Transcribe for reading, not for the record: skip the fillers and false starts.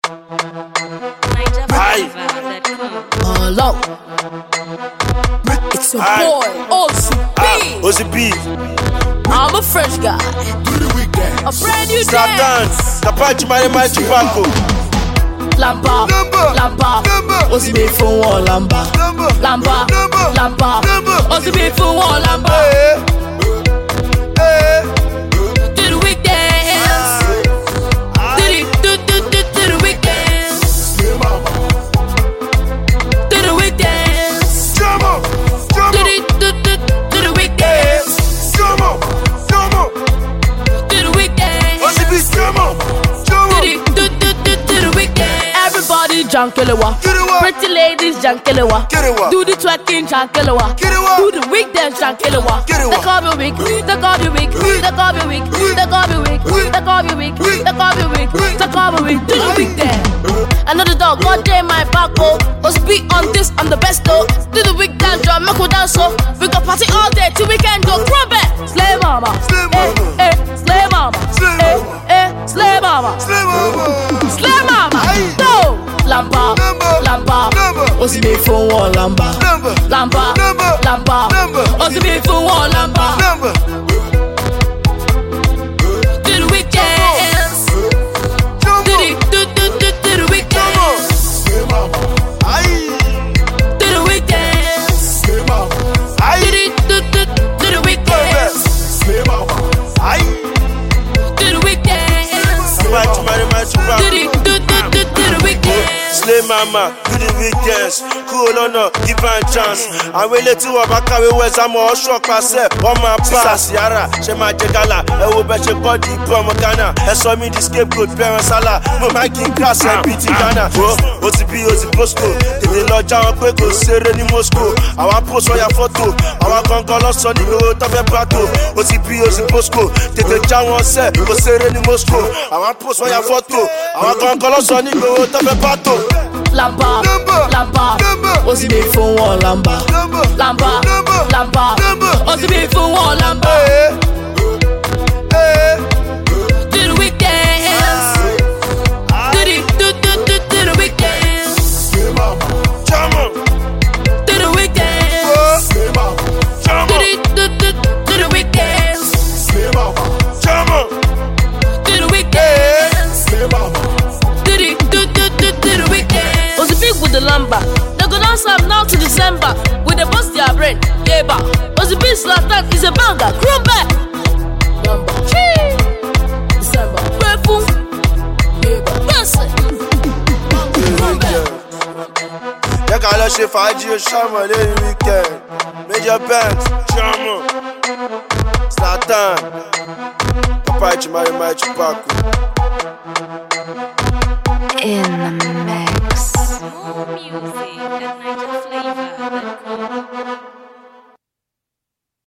Hello. It's your boy, OCB. I'm a fresh guy. A brand new dance. Kapachi Marima Chupaco. Lamba. OCB for one lamba. Lamba. OCB for one lamba. Do the weekends. Do the weekends. Do the weekends. Do the weekends. Do the weekends. Do the weekends. Everybody jankelewa. Pretty ladies jankelewa. Do the twerking jankelewa. Do the weekends jankelewa. The cover week. The cover week. The cover week. The cover week. The cover week. The cover week. The cover week. Do the weekend. Another dog, God damn my back, oh. Must be on this, I'm the best, oh. Do the week dance, drum, make we dance, so. We gon' party all day till weekend, go crumb it. Slay mama, slay mama, slay mama, slay mama, no. Lamba, what's it for one lamba? Lamba, what's it for one lamba? Do the weekends. Do the weekends. Do the weekends. Do the weekends. Do the weekends. Do the weekends. Slay mama, do the weekends. Cool on no, give a chance. I will let you up a carry where's I'm all shock myself. On my pass, Yara, Shema Jagala, I will bet your body, Pomagana. I saw me the scapegoat, parents Allah. No, my king class, and PT Ghana. OCB, Posco. If they lodge our quick, Sereni Moscow. I want post on your photo. I want Congolos on the road of a plateau. OCB, Posco. Take the jam on set, Sereni Moscow. I want post on your photo. I want Congolos on the road of a plateau. Lamba, what's it for one lamba? Lamba, what's it for one lamba? Do the weekends. Do the weekends. Do the weekends. Do the weekends. Do the weekends. Do the weekends. Was a big with the lamba. They go dance up now to December. With the bust their brain. Yeah, ba. Was a big Zlatan is a banger. Crumb back. Lamba. December. Grateful. Yeah, ba. Yes. Crumb back. Y'a qu'à lâcher Fadji au charme les week-ends. Major Banks, charme. Zlatan. Kapachi Marima Chupaco. In the mix.